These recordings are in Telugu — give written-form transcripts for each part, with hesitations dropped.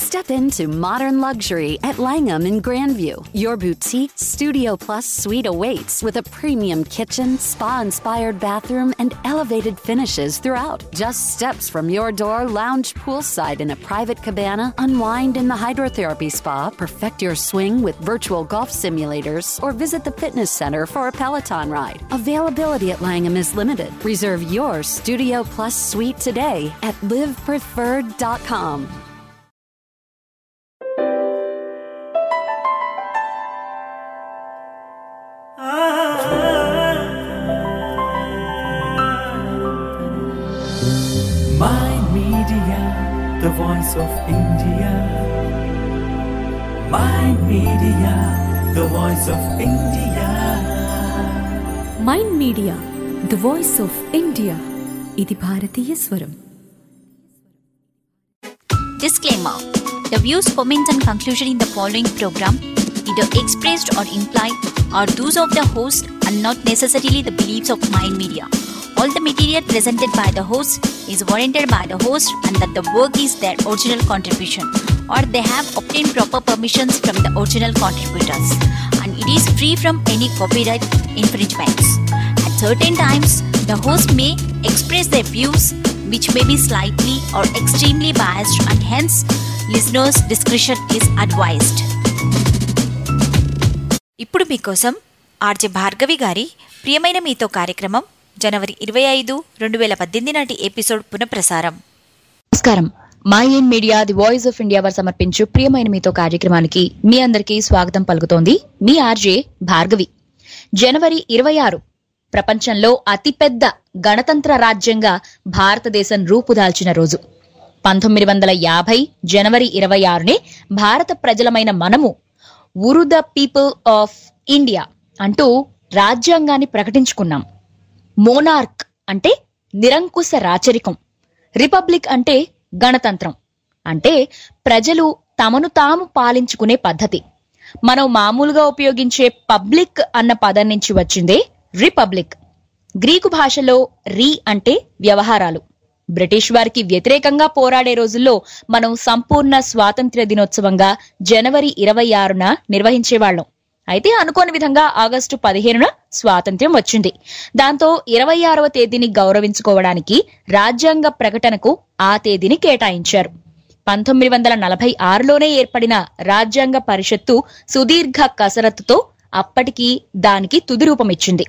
Step into modern luxury at Langham in Grandview. Your boutique Studio Plus suite awaits with a premium kitchen, spa-inspired bathroom, and elevated finishes throughout. Just steps from your door, lounge poolside in a private cabana, unwind in the hydrotherapy spa, perfect your swing with virtual golf simulators, or visit the fitness center for a Peloton ride. Availability at Langham is limited. Reserve your Studio Plus suite today at livepreferred.com. Mind Media, the voice of India. Mind Media, the voice of India. Mind Media, the voice of India. ఇది భారతీయ స్వరం. Disclaimer. The views, comments and conclusion in the following program either expressed or implied are those of the host and not necessarily the beliefs of Mind Media. All the material presented by the host is warranted by the host and that the work is their original contribution or they have obtained proper permissions from the original contributors and it is free from any copyright infringements. At certain times, the host may express their views which may be slightly or extremely biased and hence listeners' discretion is advised. ఇప్పుడు మీకోసం ఆర్జే భార్గవి గారి ప్రియమైన మీతో కార్యక్రమం జనవరి 25, 2018 నాటి ఎపిసోడ్ పునఃప్రసారం. నమస్కారం. Mind media the voice of India వారు సమర్పించు ప్రియమైన మీతో కార్యక్రమానికి మీ అందరికీ స్వాగతం పలుకుతోంది మీ ఆర్జే భార్గవి. జనవరి 26 ప్రపంచంలో అతిపెద్ద గణతంత్ర రాజ్యంగా భారతదేశం రూపుదాల్చిన రోజు. 1950 జనవరి 26నే భారత ప్రజలమైన మనము we the people of India అంటూ రాజ్యాంగాన్ని ప్రకటించుకున్నాం. మోనార్క్ అంటే నిరంకుశ రాచరికం, రిపబ్లిక్ అంటే గణతంత్రం, అంటే ప్రజలు తమను తాము పాలించుకునే పద్ధతి. మనం మామూలుగా ఉపయోగించే పబ్లిక్ అన్న పదం నుంచి వచ్చిందే రిపబ్లిక్. గ్రీకు భాషలో రీ అంటే వ్యవహారాలు. బ్రిటిష్ వారికి వ్యతిరేకంగా పోరాడే రోజుల్లో మనం సంపూర్ణ స్వాతంత్ర్య దినోత్సవంగా జనవరి 26న నిర్వహించేవాళ్లం. అయితే అనుకోని విధంగా ఆగస్టు 15న స్వాతంత్ర్యం వచ్చింది. దాంతో 26వ తేదీని గౌరవించుకోవడానికి రాజ్యాంగ ప్రకటనకు ఆ తేదీని కేటాయించారు. 1946లోనే ఏర్పడిన రాజ్యాంగ పరిషత్తు సుదీర్ఘ కసరత్తుతో అప్పటికి దానికి తుది రూపమిచ్చింది.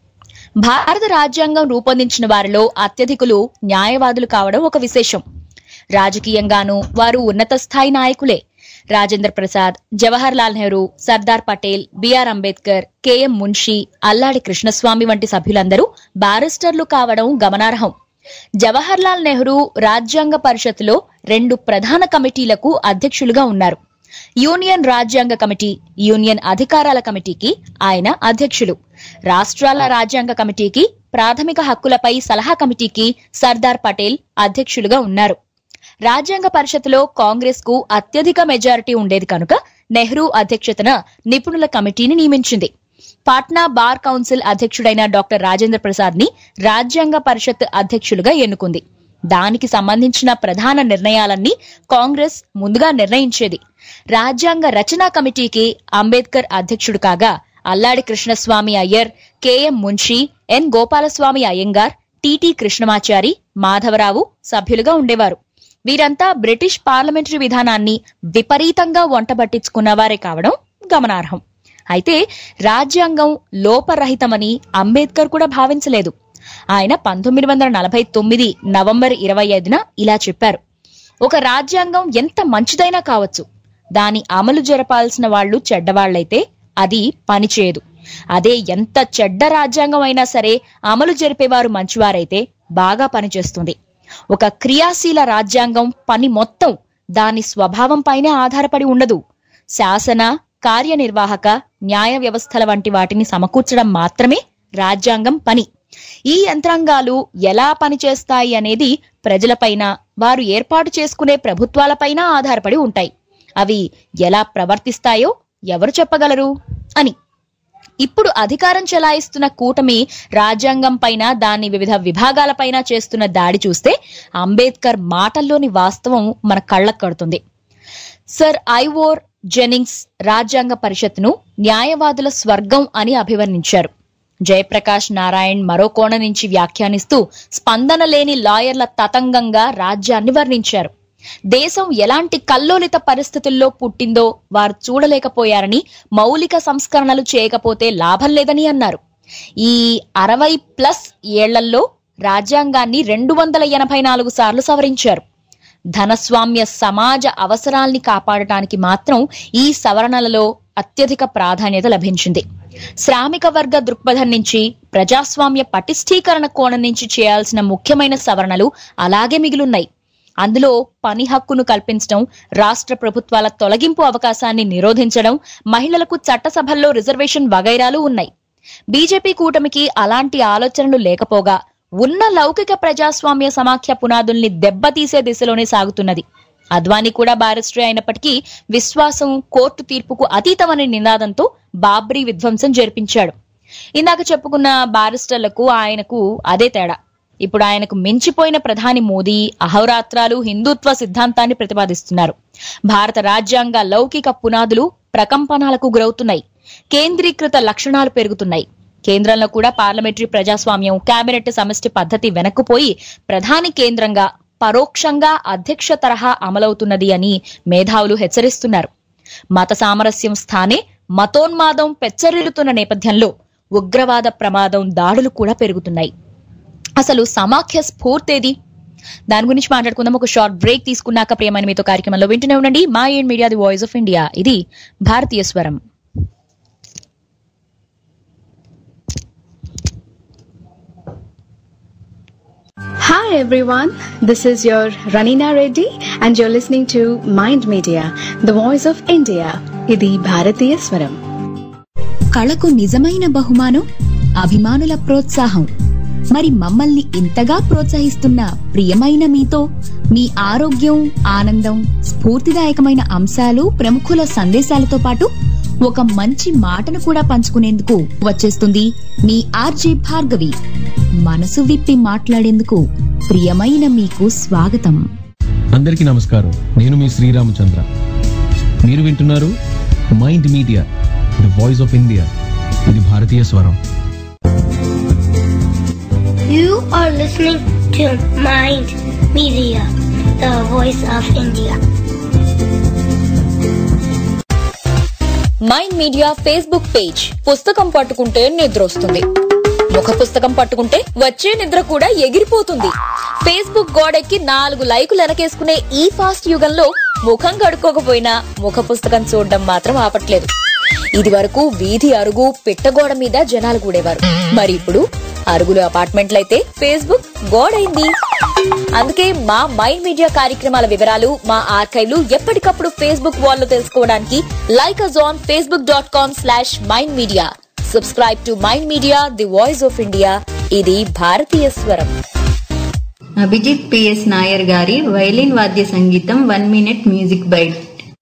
భారత రాజ్యాంగం రూపొందించిన వారిలో అత్యధికులు న్యాయవాదులు కావడం ఒక విశేషం. రాజకీయంగానూ వారు ఉన్నత స్థాయి నాయకులే. రాజేంద్ర ప్రసాద్, జవహర్ లాల్ నెహ్రూ, సర్దార్ పటేల్, బిఆర్ అంబేద్కర్, కెఎం మున్షి, అల్లాడి కృష్ణస్వామి వంటి సభ్యులందరూ బారిస్టర్లు కావడం గమనార్హం. జవహర్ లాల్ నెహ్రూ రాజ్యాంగ పరిషత్తులో 2 ప్రధాన కమిటీలకు అధ్యక్షులుగా ఉన్నారు. యూనియన్ రాజ్యాంగ కమిటీ, యూనియన్ అధికారాల కమిటీకి ఆయన అధ్యక్షులు. రాష్ట్రాల రాజ్యాంగ కమిటీకి, ప్రాథమిక హక్కులపై సలహా కమిటీకి సర్దార్ పటేల్ అధ్యక్షులుగా ఉన్నారు. రాజ్యాంగ పరిషత్తులో కాంగ్రెస్ కు అత్యధిక మెజారిటీ ఉండేది కనుక నెహ్రూ అధ్యక్షతన నిపుణుల కమిటీని నియమించింది. పాట్నా బార్ కౌన్సిల్ అధ్యక్షుడైన డాక్టర్ రాజేంద్ర ప్రసాద్ ని రాజ్యాంగ పరిషత్ అధ్యక్షులుగా ఎన్నుకుంది. దానికి సంబంధించిన ప్రధాన నిర్ణయాలన్నీ కాంగ్రెస్ ముందుగా నిర్ణయించేది. రాజ్యాంగ రచనా కమిటీకి అంబేద్కర్ అధ్యక్షుడు కాగా Alladi Krishnaswamy Iyer, K M Munshi, N Gopalaswami Ayyangar, T T Krishnamachari, Madhavrao సభ్యులుగా ఉండేవారు. వీరంతా బ్రిటిష్ పార్లమెంటరీ విధానాన్ని విపరీతంగా వంటబట్టించుకున్నవారే కావడం గమనార్హం. అయితే రాజ్యాంగం లోపరహితమని అంబేద్కర్ కూడా భావించలేదు. ఆయన 1949 నవంబర్ 25న ఇలా చెప్పారు: ఒక రాజ్యాంగం ఎంత మంచిదైనా కావచ్చు, దాని అమలు జరపాల్సిన వాళ్లు చెడ్డవాళ్లైతే అది పనిచేయదు. అదే ఎంత చెడ్డ రాజ్యాంగం అయినా సరే అమలు జరిపేవారు మంచివారైతే బాగా పనిచేస్తుంది. ఒక క్రియాశీల రాజ్యాంగం పని మొత్తం దాని స్వభావంపైనే ఆధారపడి ఉండదు. శాసన, కార్యనిర్వాహక, న్యాయ వ్యవస్థల వంటి వాటిని సమకూర్చడం మాత్రమే రాజ్యాంగం పని. ఈ యంత్రాంగాలు ఎలా పనిచేస్తాయి అనేది ప్రజలపైన, వారు ఏర్పాటు చేసుకునే ప్రభుత్వాలపైన ఆధారపడి ఉంటాయి. అవి ఎలా ప్రవర్తిస్తాయో ఎవరు చెప్పగలరు అని. ఇప్పుడు అధికారం చెలాయిస్తున్న కూటమి రాజ్యాంగం పైన, దాని వివిధ విభాగాలపైన చేస్తున్న దాడి చూస్తే అంబేద్కర్ మాటల్లోని వాస్తవం మన కళ్ళకు కడుతుంది. సర్ ఐవోర్ జెన్నింగ్స్ రాజ్యాంగ పరిషత్ను న్యాయవాదుల స్వర్గం అని అభివర్ణించారు. జయప్రకాష్ నారాయణ్ మరో కోణం నుంచి వ్యాఖ్యానిస్తూ స్పందన లేని లాయర్ల తతంగంగా రాజ్యాన్ని వర్ణించారు. దేశం ఎలాంటి కల్లోలిత పరిస్థితుల్లో పుట్టిందో వారు చూడలేకపోయారని, మౌలిక సంస్కరణలు చేయకపోతే లాభం లేదని అన్నారు. ఈ 60+ ఏళ్లలో రాజ్యాంగాన్ని 284 సార్లు సవరించారు. ధనస్వామ్య సమాజ అవసరాల్ని కాపాడటానికి మాత్రం ఈ సవరణలలో అత్యధిక ప్రాధాన్యత లభించింది. శ్రామిక వర్గ దృక్పథం నుంచి, ప్రజాస్వామ్య పటిష్ఠీకరణ కోణం నుంచి చేయాల్సిన ముఖ్యమైన సవరణలు అలాగే మిగిలున్నాయి. అందులో పని హక్కును కల్పించడం, రాష్ట్ర ప్రభుత్వాల తొలగింపు అవకాశాన్ని నిరోధించడం, మహిళలకు చట్టసభల్లో రిజర్వేషన్ వగైరాలు ఉన్నాయి. బీజేపీ కూటమికి అలాంటి ఆలోచనలు లేకపోగా ఉన్న లౌకిక ప్రజాస్వామ్య సమాఖ్య పునాదుల్ని దెబ్బతీసే దిశలోనే సాగుతున్నది. అద్వానీ కూడా బారిస్టరే అయినప్పటికీ విశ్వాసం కోర్టు తీర్పుకు అతీతమనే నినాదంతో బాబ్రీ విధ్వంసం జరిపించాడు. ఇందాక చెప్పుకున్న బారిస్టర్లకు ఆయనకు అదే తేడా. ఇప్పుడు ఆయనకు మించిపోయిన ప్రధాని మోదీ అహోరాత్రాలు హిందుత్వ సిద్ధాంతాన్ని ప్రతిపాదిస్తున్నారు. భారత రాజ్యాంగ లౌకిక పునాదులు ప్రకంపనాలకు గురవుతున్నాయి. కేంద్రీకృత లక్షణాలు పెరుగుతున్నాయి. కేంద్రంలో కూడా పార్లమెంటరీ ప్రజాస్వామ్యం, కేబినెట్ సమిష్టి పద్ధతి వెనక్కుపోయి ప్రధాని కేంద్రంగా, పరోక్షంగా అధ్యక్ష తరహా అమలవుతున్నది అని మేధావులు హెచ్చరిస్తున్నారు. మత సామరస్యం స్థానే మతోన్మాదం పెచ్చరిల్లుతున్న నేపథ్యంలో ఉగ్రవాద ప్రమాదం, దాడులు కూడా పెరుగుతున్నాయి. అసలు సమాఖ్య స్ఫూర్తేది? దాని గురించి మాట్లాడుకుందాం. ఒక షార్ట్ బ్రేక్ తీసుకున్నాక ప్రియమైన మీతో కార్యక్రమంలో వింటూనే ఉండండి. Mind media, the voice of India. ఇది భారతీయ స్వరం. Hi everyone, this is your Ranina Reddy and you're listening to Mind Media, the voice of India. ఇది భారతీయ స్వరం. కళకు నిజమైన బహుమానం అభిమానుల ప్రోత్సాహం. మరి మమ్మల్ని ఇంతగా ప్రోత్సహిస్తున్న ప్రియమైన మీతో మీ ఆరోగ్యం, ఆనందం, స్ఫూర్తిదాయకమైన అంశాలు, ప్రముఖుల సందేశాలతో పాటు ఒక మంచి మాటను కూడా పంచుకునేందుకు వచ్చేస్తుంది మీ ఆర్జే భార్గవి. మనసు విప్పి మాట్లాడేందుకు ప్రియమైన మీకు స్వాగతం. అందరికీ నమస్కారం. నేను మీ శ్రీరామచంద్ర. మీరు వింటున్నారు mind media, the voice of India. ఇది భారతీయ స్వరం. You are listening to Mind Media, the voice of India. Mind media Facebook page. పుస్తకం పట్టుకుంటే నిద్ర వస్తుంది, ముఖ పుస్తకం పట్టుకుంటే వచ్చే నిద్ర కూడా ఎగిరిపోతుంది. ఫేస్బుక్ గోడెక్కి 4 లైకులు వెనకేసుకునే ఈ ఫాస్ట్ యుగంలో ముఖం కడుక్కోకపోయినా ముఖ పుస్తకం చూడడం మాత్రం ఆపట్లేదు. ఇది వరకు వీధి అరుగు పిట్టగోడ మీద జనాలు కూడేవారు. మరి ఇప్పుడు అరుగులు అపార్ట్మెంట్లయితే ఫేస్బుక్ గోడైంది. అందుకే మా మైండ్ మీడియా కార్యక్రమాల వివరాలు, మా ఆర్కైవ్లు ఎప్పటికప్పుడు ఫేస్బుక్ వాల్ లో తెలుసుకోవడానికి like us on facebook.com/mindmedia. Subscribe to Mind Media, the voice of India. ఇది భారతీయ స్వరం. అభిజిత్ పిఎస్ నాయర్ గారి వైలిన్ వాద్య సంగీతం 1 minute music bite.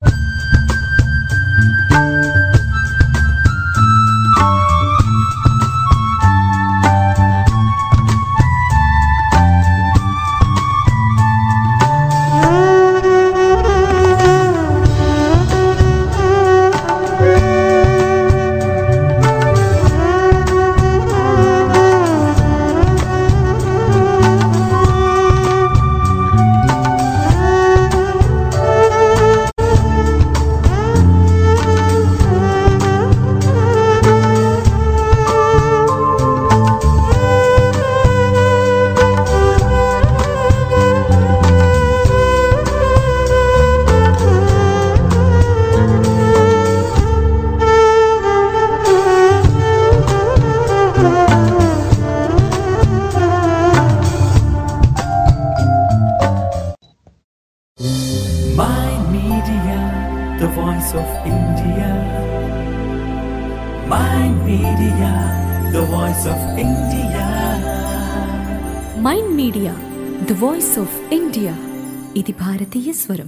the voice of India. Mind Media, the voice of India. Mind media, the voice of India. ఇది భారతీయ స్వరం.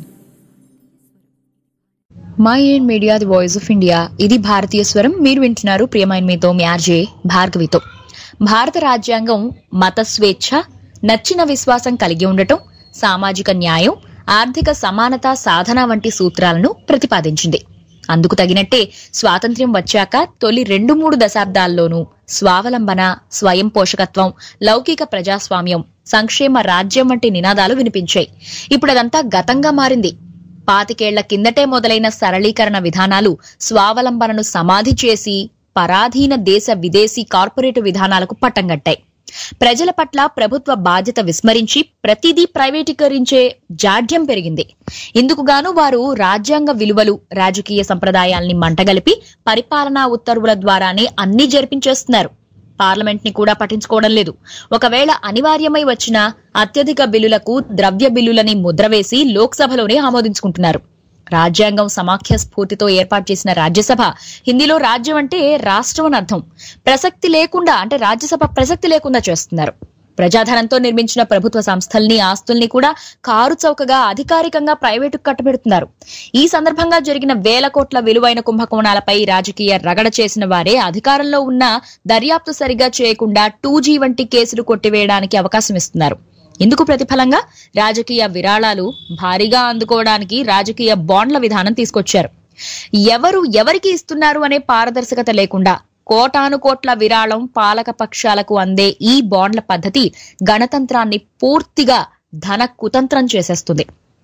Mind media, the voice of India. ఇది భారతీయ స్వరం. మీరు వింటున్నారు ప్రియమైన మీతో మీ ఆర్జే భార్గవితో. భారత రాజ్యాంగం మత స్వేచ్ఛ, నచ్చిన విశ్వాసం కలిగి ఉండటం, సామాజిక న్యాయం, ఆర్థిక సమానత సాధన వంటి సూత్రాలను ప్రతిపాదించింది. అందుకు తగినట్టే స్వాతంత్ర్యం వచ్చాక తొలి 2-3 దశాబ్దాల్లోనూ స్వావలంబన, స్వయం పోషకత్వం, లౌకిక ప్రజాస్వామ్యం, సంక్షేమ రాజ్యం వంటి నినాదాలు వినిపించాయి. ఇప్పుడదంతా గతంగా మారింది. 25 ఏళ్ల కిందటే మొదలైన సరళీకరణ విధానాలు స్వావలంబనను సమాధి చేసి పరాధీన దేశ విదేశీ కార్పొరేట్ విధానాలకు పట్టం కట్టాయి. ప్రజల పట్ల ప్రభుత్వ బాధ్యత విస్మరించి ప్రతిదీ ప్రైవేటీకరించే జాడ్యం పెరిగింది. ఇందుకుగాను వారు రాజ్యాంగ విలువలు, రాజకీయ సంప్రదాయాల్ని మంటగలిపి పరిపాలనా ఉత్తర్వుల ద్వారానే అన్ని జరిపించేస్తున్నారు. పార్లమెంట్ ని కూడా పట్టించుకోవడం లేదు. ఒకవేళ అనివార్యమై వచ్చిన అత్యధిక బిల్లులకు ద్రవ్య బిల్లులని ముద్రవేసి లోక్సభలోనే ఆమోదించుకుంటున్నారు. రాజ్యాంగం సమాఖ్య స్ఫూర్తితో ఏర్పాటు చేసిన రాజ్యసభ, హిందీలో రాజ్యం అంటే రాష్ట్రం అని అర్థం, ప్రసక్తి లేకుండా అంటే రాజ్యసభ ప్రసక్తి లేకుండా చేస్తున్నారు. ప్రజాధనంతో నిర్మించిన ప్రభుత్వ సంస్థల్ని, ఆస్తుల్ని కూడా కారు చౌకగా అధికారికంగా ప్రైవేటుకు కట్టబెడుతున్నారు. ఈ సందర్భంగా జరిగిన వేల కోట్ల విలువైన కుంభకోణాలపై రాజకీయ రగడ చేసిన వారే అధికారంలో ఉన్న దర్యాప్తు సరిగా చేయకుండా 2G వంటి కేసులు కొట్టివేయడానికి అవకాశం ఇస్తున్నారు. ఇందుకు ప్రతిఫలంగా రాజకీయ విరాళాలు భారీగా అందుకోవడానికి రాజకీయ బాండ్ల విధానం తీసుకొచ్చారు. ఎవరు ఎవరికి ఇస్తున్నారు అనే పారదర్శకత లేకుండా కోటాను కోట్ల విరాళం పాలక పక్షాలకు అందే ఈ బాండ్ల పద్ధతి గణతంత్రాన్ని పూర్తిగా ధన కుతంత్రం చేసేస్తుంది.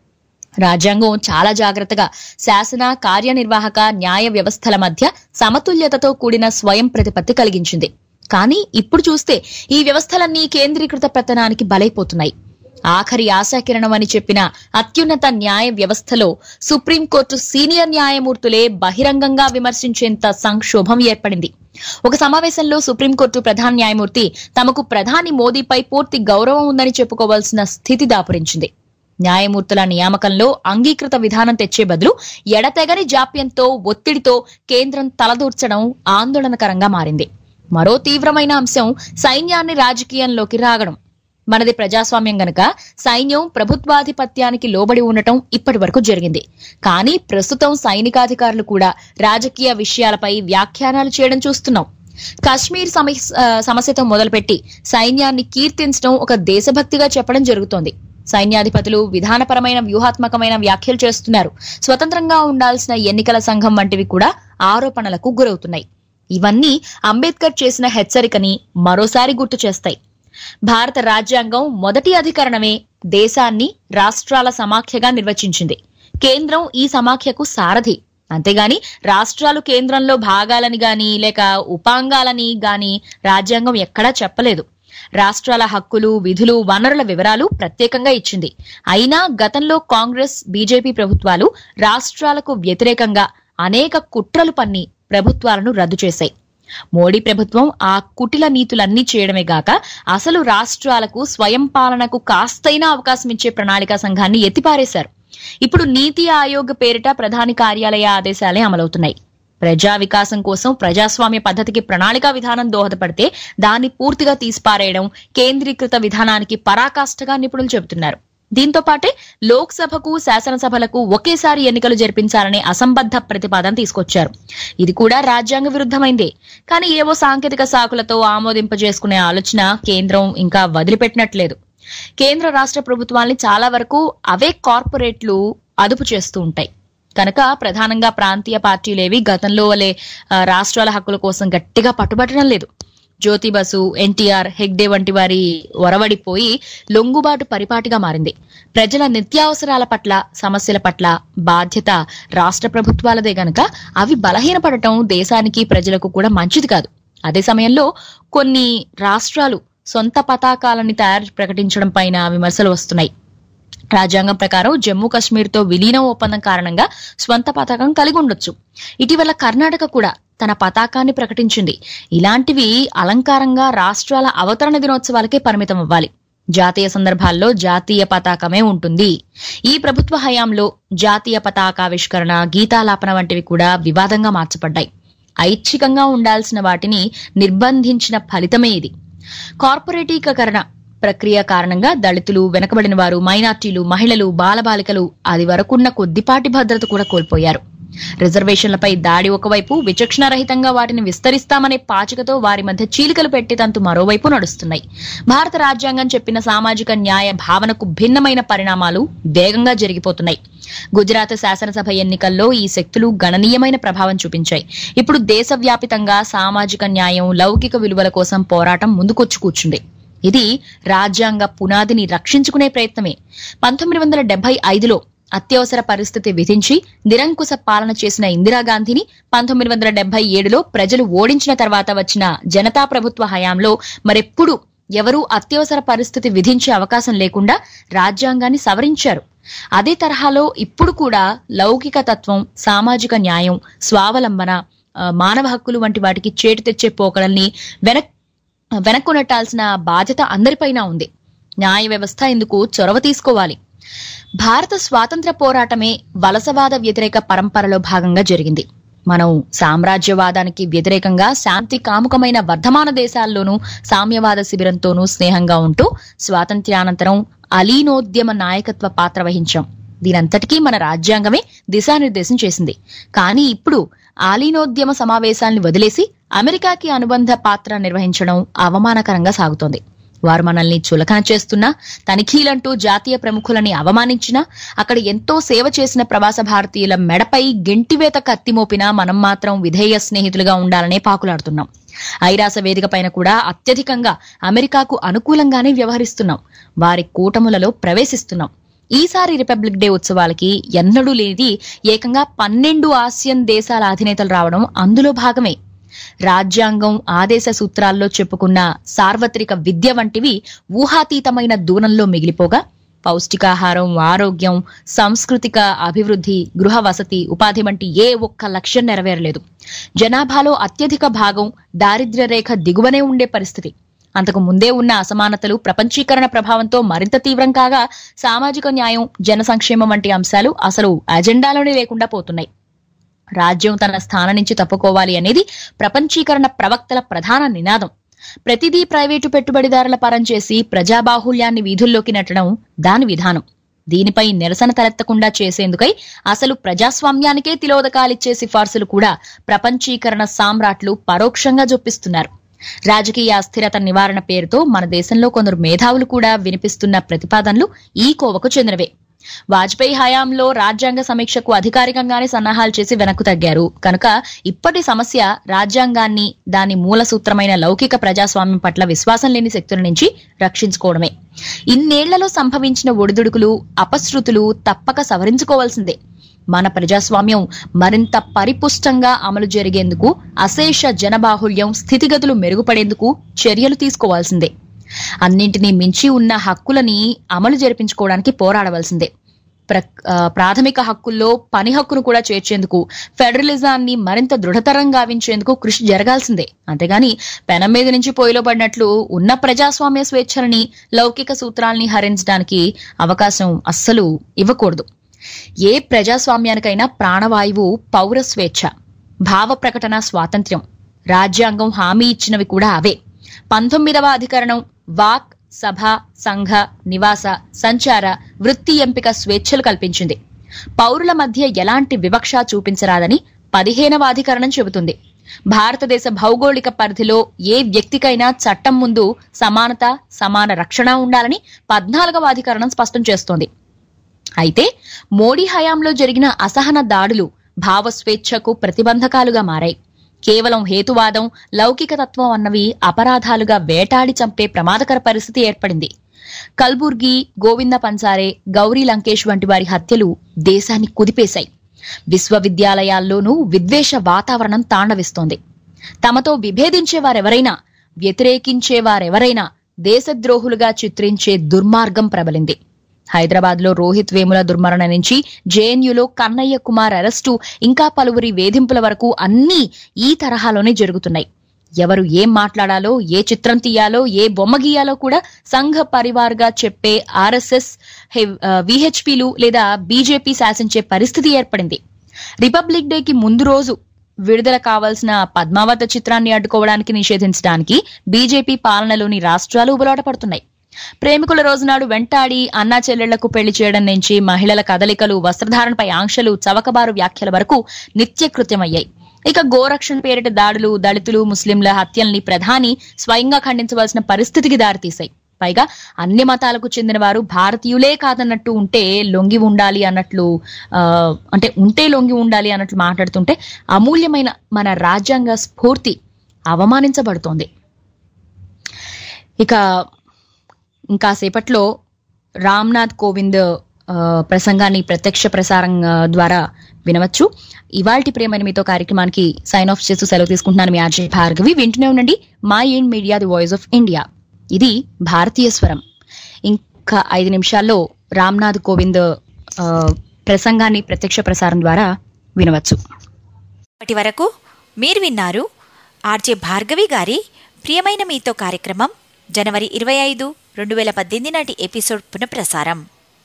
రాజ్యాంగం చాలా జాగ్రత్తగా శాసన, కార్యనిర్వాహక, న్యాయ వ్యవస్థల మధ్య సమతుల్యతతో కూడిన స్వయం ప్రతిపత్తి కలిగించింది. కానీ ఇప్పుడు చూస్తే ఈ వ్యవస్థలన్నీ కేంద్రీకృత పతనానికి బలైపోతున్నాయి. ఆఖరి ఆశాకిరణం అని చెప్పిన అత్యున్నత న్యాయ వ్యవస్థలో సుప్రీంకోర్టు సీనియర్ న్యాయమూర్తులే బహిరంగంగా విమర్శించేంత సంక్షోభం ఏర్పడింది. ఒక సమావేశంలో సుప్రీంకోర్టు ప్రధాన న్యాయమూర్తి తమకు ప్రధాని మోదీపై పూర్తి గౌరవం ఉందని చెప్పుకోవాల్సిన స్థితి దాపురించింది. న్యాయమూర్తుల నియామకంలో అంగీకృత విధానం తెచ్చే బదులు ఎడతెగని జాప్యంతో, ఒత్తిడితో కేంద్రం తలదూర్చడం ఆందోళనకరంగా మారింది. మరో తీవ్రమైన అంశం సైన్యాన్ని రాజకీయంలోకి రాగడం. మనది ప్రజాస్వామ్యం గనక సైన్యం ప్రభుత్వాధిపత్యానికి లోబడి ఉండటం ఇప్పటి వరకు జరిగింది. కానీ ప్రస్తుతం సైనికాధికారులు కూడా రాజకీయ విషయాలపై వ్యాఖ్యానాలు చేయడం చూస్తున్నాం. కశ్మీర్ సమస్యతో మొదలుపెట్టి సైన్యాన్ని కీర్తించడం ఒక దేశభక్తిగా చెప్పడం జరుగుతోంది. సైన్యాధిపతులు విధానపరమైన, వ్యూహాత్మకమైన వ్యాఖ్యలు చేస్తున్నారు. స్వతంత్రంగా ఉండాల్సిన ఎన్నికల సంఘం వంటివి కూడా ఆరోపణలకు గురవుతున్నాయి. ఇవన్నీ అంబేద్కర్ చేసిన హెచ్చరికని మరోసారి గుర్తు చేస్తాయి. భారత రాజ్యాంగం మొదటి అధికరణమే దేశాన్ని రాష్ట్రాల సమాఖ్యగా నిర్వచించింది. కేంద్రం ఈ సమాఖ్యకు సారథి. అంతేగాని రాష్ట్రాలు కేంద్రంలో భాగాలని గాని లేక ఉపాంగాలని గాని రాజ్యాంగం ఎక్కడా చెప్పలేదు. రాష్ట్రాల హక్కులు, విధులు, వనరుల వివరాలు ప్రత్యేకంగా ఇచ్చింది. అయినా గతంలో కాంగ్రెస్, బీజేపీ ప్రభుత్వాలు రాష్ట్రాలకు వ్యతిరేకంగా అనేక కుట్రలు పన్ని ప్రభుత్వాలను రద్దు చేశాయి. మోడీ ప్రభుత్వం ఆ కుటిల నీతులన్నీ చేయడమే గాక అసలు రాష్ట్రాలకు స్వయం పాలనకు కాస్తైనా అవకాశం ఇచ్చే ప్రణాళికా సంఘాన్ని ఎత్తిపారేశారు. ఇప్పుడు నీతి ఆయోగ్ పేరిట ప్రధాని కార్యాలయ ఆదేశాలే అమలవుతున్నాయి. ప్రజా వికాసం కోసం ప్రజాస్వామ్య పద్ధతికి ప్రణాళికా విధానం దోహదపడితే దాన్ని పూర్తిగా తీసిపారేయడం కేంద్రీకృత విధానానికి పరాకాష్ఠగా నిపుణులు చెబుతున్నారు. దీంతో పాటే లోక్సభకు, శాసనసభలకు ఒకేసారి ఎన్నికలు జరిపించాలనే అసంబద్ధ ప్రతిపాదన తీసుకొచ్చారు. ఇది కూడా రాజ్యాంగ విరుద్ధమైందే. కానీ ఏవో సాంకేతిక సాకులతో ఆమోదింపజేసుకునే ఆలోచన కేంద్రం ఇంకా వదిలిపెట్టినట్లేదు. కేంద్ర రాష్ట్ర ప్రభుత్వాల్ని చాలా వరకు అవే కార్పొరేట్లు అదుపు చేస్తూ ఉంటాయి కనుక ప్రధానంగా ప్రాంతీయ పార్టీలేవి గతంలో వలె రాష్ట్రాల హక్కుల కోసం గట్టిగా పట్టుబట్టడం లేదు. జ్యోతి బసు, ఎన్టీఆర్, హెగ్డే వంటి వారి ఒరవడిపోయి లొంగుబాటు పరిపాటిగా మారింది. ప్రజల నిత్యావసరాల పట్ల, సమస్యల పట్ల బాధ్యత రాష్ట్ర ప్రభుత్వాలదే గనక అవి బలహీనపడటం దేశానికి, ప్రజలకు కూడా మంచిది కాదు. అదే సమయంలో కొన్ని రాష్ట్రాలు సొంత పతాకాలని ప్రకటించడం పైన విమర్శలు వస్తున్నాయి. రాజ్యాంగం ప్రకారం జమ్మూ కశ్మీర్ తో విలీనం ఒప్పందం కారణంగా స్వంత పతాకం కలిగి ఉండొచ్చు. ఇటీవల కర్ణాటక కూడా తన పతాకాన్ని ప్రకటించింది. ఇలాంటివి అలంకారంగా రాష్ట్రాల అవతరణ దినోత్సవాలకే పరిమితం అవ్వాలి. జాతీయ సందర్భాల్లో జాతీయ పతాకమే ఉంటుంది. ఈ ప్రభుత్వ హయాంలో జాతీయ పతాకావిష్కరణ, గీతాలాపన వంటివి కూడా వివాదంగా మార్చబడ్డాయి. ఐచ్ఛికంగా ఉండాల్సిన వాటిని నిర్బంధించిన ఫలితమే ఇది. కార్పొరేటీకరణ ప్రక్రియ కారణంగా దళితులు, వెనకబడిన వారు, మైనార్టీలు, మహిళలు, బాలబాలికలు అది వరకున్న కొద్దిపాటి భద్రత కూడా కోల్పోయారు. రిజర్వేషన్లపై దాడి ఒకవైపు, విచక్షణారహితంగా వాటిని విస్తరిస్తామనే పాచికతో వారి మధ్య చీలికలు పెట్టి తంతు మరోవైపు నడుస్తున్నాయి. భారత రాజ్యాంగం చెప్పిన సామాజిక న్యాయ భావనకు భిన్నమైన పరిణామాలు వేగంగా జరిగిపోతున్నాయి. గుజరాత్ శాసనసభ ఎన్నికల్లో ఈ శక్తులు గణనీయమైన ప్రభావం చూపించాయి. ఇప్పుడు దేశవ్యాపితంగా సామాజిక న్యాయం, లౌకిక విలువల కోసం పోరాటం ముందుకొచ్చి కూర్చుంది. ఇది రాజ్యాంగ పునాదిని రక్షించుకునే ప్రయత్నమే. 1975లో అత్యవసర పరిస్థితి విధించి నిరంకుశ పాలన చేసిన ఇందిరాగాంధీని 1977లో ప్రజలు ఓడించిన తర్వాత వచ్చిన జనతా ప్రభుత్వ హయాంలో మరెప్పుడు ఎవరూ అత్యవసర పరిస్థితి విధించే అవకాశం లేకుండా రాజ్యాంగాన్ని సవరించారు. అదే తరహాలో ఇప్పుడు కూడా లౌకిక తత్వం, సామాజిక న్యాయం, స్వావలంబన, మానవ హక్కులు వంటి వాటికి చేటు తెచ్చే పోకడల్ని వెనక్కు నెట్టాల్సిన బాధ్యత అందరిపైన ఉంది. న్యాయ వ్యవస్థ ఇందుకు చొరవ తీసుకోవాలి. భారత స్వాతంత్ర పోరాటమే వలసవాద వ్యతిరేక పరంపరలో భాగంగా జరిగింది. మనం సామ్రాజ్యవాదానికి వ్యతిరేకంగా శాంతి కాముకమైన వర్ధమాన దేశాల్లోనూ సామ్యవాద శిబిరంతోనూ స్నేహంగా ఉంటూ స్వాతంత్ర్యానంతరం అలీనోద్యమ నాయకత్వ పాత్ర వహించాం. దీనంతటికీ మన రాజ్యాంగమే దిశానిర్దేశం చేసింది. కానీ ఇప్పుడు ఆలీనోద్యమ సమావేశాల్ని వదిలేసి అమెరికాకి అనుబంధ పాత్ర నిర్వహించడం అవమానకరంగా సాగుతోంది. వారు మనల్ని చులకన చేస్తున్నా, తనిఖీలంటూ జాతీయ ప్రముఖులని అవమానించినా, అక్కడ ఎంతో సేవ చేసిన ప్రవాస భారతీయుల మెడపై గెంటివేత కత్తిమోపినా మనం మాత్రం విధేయ స్నేహితులుగా ఉండాలనే పాకులాడుతున్నాం. ఐరాస వేదిక పైన కూడా అత్యధికంగా అమెరికాకు అనుకూలంగానే వ్యవహరిస్తున్నాం. వారి కూటములలో ప్రవేశిస్తున్నాం. ఈసారి రిపబ్లిక్ డే ఉత్సవాలకి ఎన్నడూ లేనిది ఏకంగా 12 ఆసియన్ దేశాల అధినేతలు రావడం అందులో భాగమే. రాజ్యాంగం, ఆదేశ సూత్రాల్లో చెప్పుకున్న సార్వత్రిక విద్య వంటివి ఊహాతీతమైన దూరంలో మిగిలిపోగా, పౌష్టికాహారం, ఆరోగ్యం, సాంస్కృతిక అభివృద్ధి, గృహ వసతి, ఉపాధి వంటి ఏ ఒక్క లక్ష్యం నెరవేరలేదు. జనాభాలో అత్యధిక భాగం దారిద్ర్య రేఖ దిగువనే ఉండే పరిస్థితి. అంతకు ముందే ఉన్న అసమానతలు ప్రపంచీకరణ ప్రభావంతో మరింత తీవ్రం కాగా, సామాజిక న్యాయం, జన సంక్షేమం వంటి అంశాలు అసలు అజెండాలోనే లేకుండా పోతున్నాయి. రాజ్యం తన స్థానం నుంచి తప్పుకోవాలి అనేది ప్రపంచీకరణ ప్రవక్తల ప్రధాన నినాదం. ప్రతిదీ ప్రైవేటు పెట్టుబడిదారుల పరం చేసి ప్రజాబాహుళ్యాన్ని వీధుల్లోకి నెట్టడం దాని విధానం. దీనిపై నిరసన తలెత్తకుండా చేసేందుకై అసలు ప్రజాస్వామ్యానికే తిలోదకాలిచ్చే సిఫార్సులు కూడా ప్రపంచీకరణ సామ్రాట్లు పరోక్షంగా జొప్పిస్తున్నారు. రాజకీయ అస్థిరత నివారణ పేరుతో మన దేశంలో కొందరు మేధావులు కూడా వినిపిస్తున్న ప్రతిపాదనలు ఈ కోవకు చెందినవే. వాజ్పేయి హయాంలో రాజ్యాంగ సమీక్షకు అధికారికంగానే సన్నాహాలు చేసి వెనక్కు తగ్గారు కనుక ఇప్పటి సమస్య రాజ్యాంగాన్ని, దాని మూల సూత్రమైన లౌకిక ప్రజాస్వామ్యం పట్ల విశ్వాసం లేని శక్తుల నుంచి రక్షించుకోవడమే. ఇన్నేళ్లలో సంభవించిన ఒడిదుడుకులు, అపశృతులు తప్పక సవరించుకోవాల్సిందే. మన ప్రజాస్వామ్యం మరింత పరిపుష్టంగా అమలు జరిగేందుకు, అశేష జనబాహుళ్యం స్థితిగతులు మెరుగుపడేందుకు చర్యలు తీసుకోవాల్సిందే. అన్నింటినీ మించి ఉన్న హక్కులని అమలు జరిపించుకోవడానికి పోరాడవలసిందే. ప్రాథమిక హక్కుల్లో పని హక్కును కూడా చేర్చేందుకు, ఫెడరలిజాన్ని మరింత దృఢతరం గావించేందుకు కృషి జరగాల్సిందే. అంతేగాని పెనం మీద నుంచి పొయ్యిలో పడినట్లు ఉన్న ప్రజాస్వామ్య స్వేచ్ఛలని, లౌకిక సూత్రాల్ని హరించడానికి అవకాశం అస్సలు ఇవ్వకూడదు. ఏ ప్రజాస్వామ్యానికైనా ప్రాణవాయువు పౌర స్వేచ్ఛ, భావ ప్రకటన స్వాతంత్ర్యం. రాజ్యాంగం హామీ ఇచ్చినవి కూడా అవే. 19వ అధికరణం వాక్, సభ, సంఘ, నివాస, సంచార, వృత్తి ఎంపిక స్వేచ్ఛలు కల్పించింది. పౌరుల మధ్య ఎలాంటి వివక్ష చూపించరాదని 15వ అధికరణం చెబుతుంది. భారతదేశ భౌగోళిక పరిధిలో ఏ వ్యక్తికైనా చట్టం ముందు సమానత, సమాన రక్షణ ఉండాలని 14వ అధికరణం స్పష్టం చేస్తోంది. అయితే మోడీ హయాంలో జరిగిన అసహన దాడులు భావ స్వేచ్ఛకు ప్రతిబంధకాలుగా మారాయి. కేవలం హేతువాదం, లౌకిక తత్వం అన్నవి అపరాధాలుగా వేటాడి చంపే ప్రమాదకర పరిస్థితి ఏర్పడింది. కల్బుర్గి, గోవింద పన్సారే, గౌరీ లంకేష్ వంటి వారి హత్యలు దేశాన్ని కుదిపేశాయి. విశ్వవిద్యాలయాల్లోనూ విద్వేష వాతావరణం తాండవిస్తోంది. తమతో విభేదించేవారెవరైనా, వ్యతిరేకించేవారెవరైనా దేశద్రోహులుగా చిత్రించే దుర్మార్గం ప్రబలింది. హైదరాబాద్ లో రోహిత్ వేముల దుర్మరణ నుంచి జేఎన్యూలో కన్నయ్య కుమార్ అరెస్టు, ఇంకా పలువురి వేధింపుల వరకు అన్నీ ఈ తరహాలోనే జరుగుతున్నాయి. ఎవరు ఏం మాట్లాడాలో, ఏ చిత్రం తీయాలో, ఏ బొమ్మ గీయాలో కూడా సంఘ పరివార్గా చెప్పే ఆర్ఎస్ఎస్, విహెచ్పీలు లేదా బీజేపీ శాసించే పరిస్థితి ఏర్పడింది. రిపబ్లిక్ డేకి ముందు రోజు విడుదల కావాల్సిన పద్మావత చిత్రాన్ని అడ్డుకోవడానికి, నిషేధించడానికి బీజేపీ పాలనలోని రాష్ట్రాలు ఉబలాట పడుతున్నాయి. ప్రేమికుల రోజునాడు వెంటాడి అన్నా చెల్లెళ్లకు పెళ్లి చేయడం నుంచి మహిళల కదలికలు, వస్త్రధారణపై ఆంక్షలు, చవకబారు వ్యాఖ్యల వరకు నిత్యకృత్యమయ్యాయి. ఇక గోరక్షణ పేరిట దాడులు, దళితులు, ముస్లింల హత్యల్ని ప్రధాని స్వయంగా ఖండించవలసిన పరిస్థితికి దారితీశాయి. పైగా అన్ని మతాలకు చెందిన వారు భారతీయులే కాదన్నట్టు ఉంటే లొంగి ఉండాలి అన్నట్లు లొంగి ఉండాలి అన్నట్లు మాట్లాడుతుంటే అమూల్యమైన మన రాజ్యాంగ స్ఫూర్తి అవమానించబడుతోంది. ఇక ఇంకాసేపట్లో రామ్నాథ్ కోవింద్ ప్రసంగాన్ని ప్రత్యక్ష ప్రసారం ద్వారా వినవచ్చు. ఇవాల్టి ప్రేమని మీతో కార్యక్రమానికి సైన్ ఆఫ్ చేస్తూ సెలవు తీసుకుంటున్నాను. మీ ఆర్జే భార్గవి. వింటూనే ఉండండి mind media, the voice of India. ఇది భారతీయ స్వరం. ఇంకా 5 నిమిషాల్లో రామ్నాథ్ కోవింద్ ప్రసంగాన్ని ప్రత్యక్ష ప్రసారం ద్వారా వినవచ్చు. ఇప్పటి వరకు మీరు విన్నారు ఆర్జే భార్గవి గారి ప్రియమైన మీతో కార్యక్రమం జనవరి 25, 2018 నాటి ఎపిసోడ్ పునఃప్రసారం.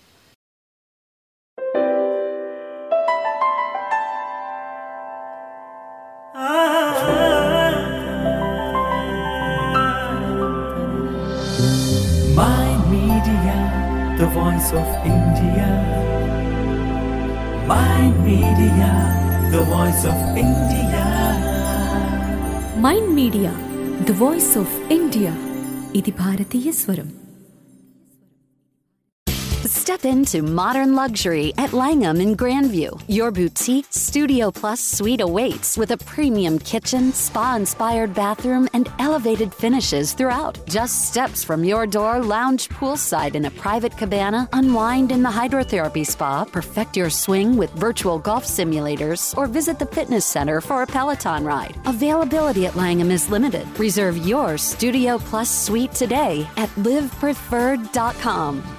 Mind Media, the voice of India. Mind Media, the voice of India. Mind media, the voice of India. ఇది భారతీయ స్వరం. Step into modern luxury at Langham in Grandview. Your boutique Studio Plus suite awaits with a premium kitchen, spa-inspired bathroom, and elevated finishes throughout. Just steps from your door, lounge poolside in a private cabana, unwind in the hydrotherapy spa, perfect your swing with virtual golf simulators, or visit the fitness center for a Peloton ride. Availability at Langham is limited. Reserve your Studio Plus suite today at livepreferred.com.